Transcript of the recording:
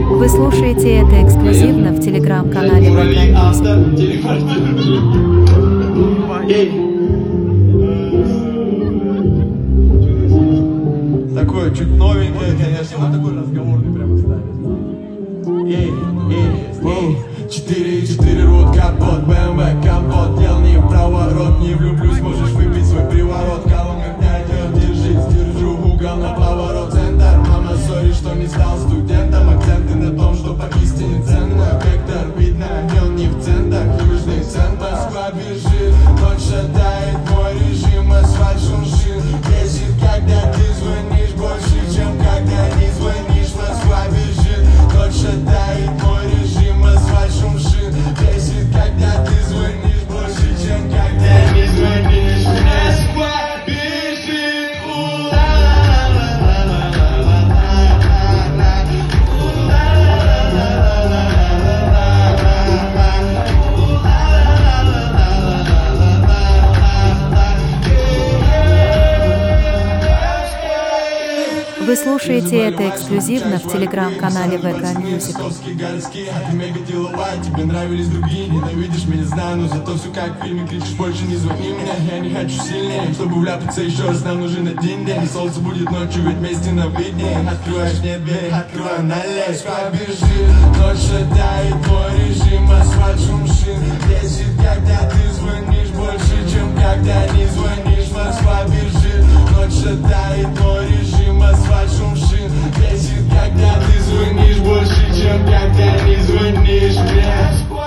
Вы слушаете это эксклюзивно в телеграм-канале ВК Music. Такое чуть новенькое, конечно, но такой разговорный прямо ставит. Эй, 4 рот, капот, БМВ, компот. Дел не в проворот, не влюблюсь, можешь выпить свой приворот. Колонка дня идет, держись, держу угол на поворот. Центр, мама, сори, что не стал студентом. Акценты на том, что поистине ценно. Вектор, видно, он не в центрах. Южный центр, Москва бежит, ночь шатает мой режим. Асфальт шумшит, бесит, когда ты звонишь. Больше, чем когда не звонишь. Москва бежит, ночь шатает мой режим. Асфальт шумшит, бесит, когда ты звонишь. Больше, чем когда не звонишь. Москва бежит, Вы слушаете это эксклюзивно в телеграм-канале ВК Music. Тебе нравились другие, ненавидишь меня, знаю, но зато все как в фильме. Кричишь, больше не звони мне, я не хочу сильнее. Чтобы вляпаться еще раз, нам нужен один день. Солнце будет ночью, ведь вместе на виднее. Открываешь мне дверь, открывай налезь. Побежит, ночь шатает мой режим. Асфальт шумшит, бесит, когда ты звонишь. Больше, чем когда не звонишь. Москва бежит, ночь шатает мой режим. Асфальт шумшит, бесит, когда ты звонишь. Больше, чем когда не звонишь. Москва